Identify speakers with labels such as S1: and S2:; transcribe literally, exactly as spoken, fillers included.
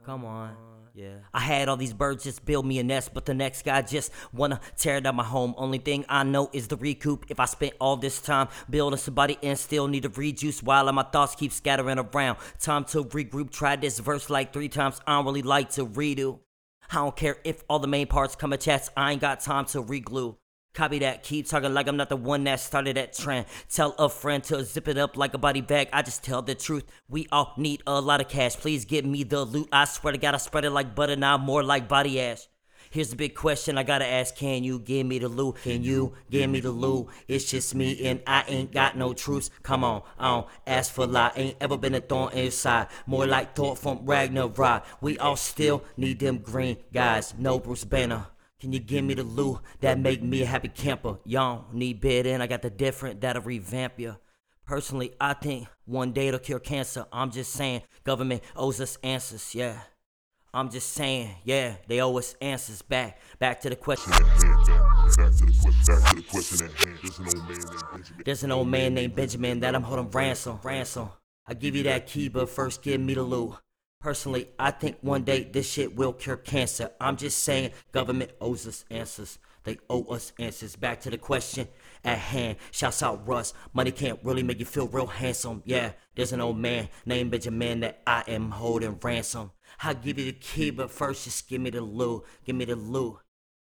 S1: Come on. Yeah. I had all these birds just build me a nest, but the next guy just wanna tear down my home. Only thing I know is the recoup. If I spent all this time building somebody and still need to rejuice while my thoughts keep scattering around. Time to regroup. Tried this verse like three times. I don't really like to redo. I don't care if all the main parts come attached. I ain't got time to reglue. Copy that, keep talking like I'm not the one that started that trend. Tell a friend to zip it up like a body bag. I just tell the truth. We all need a lot of cash. Please give me the loot. I swear to God, I spread it like butter, now more like body ash. Here's the big question I gotta ask. Can you give me the loot? Can you give me the loot? It's just me and I ain't got no truths. Come on, I don't ask for a lot. Ain't ever been a thorn inside. More like Thor from Ragnarok. We all still need them green guys. No Bruce Banner. Can you give me the loot that make me a happy camper? Y'all need bidding, I got the different that'll revamp ya. Personally, I think one day it'll cure cancer. I'm just saying, government owes us answers, yeah. I'm just saying, yeah, they owe us answers. Back, back to the question.
S2: Back to the question at hand. There's an old man named Benjamin.
S1: There's an old man named Benjamin that I'm holding ransom, ransom. I give you that key, but first give me the loot. Personally, I think one day this shit will cure cancer. I'm just saying, government owes us answers. They owe us answers. Back to the question at hand. Shouts out Russ. Money can't really make you feel real handsome. Yeah, there's an old man named Benjamin that I am holding ransom. I'll give you the key, but first just give me the loot. Give me the loot.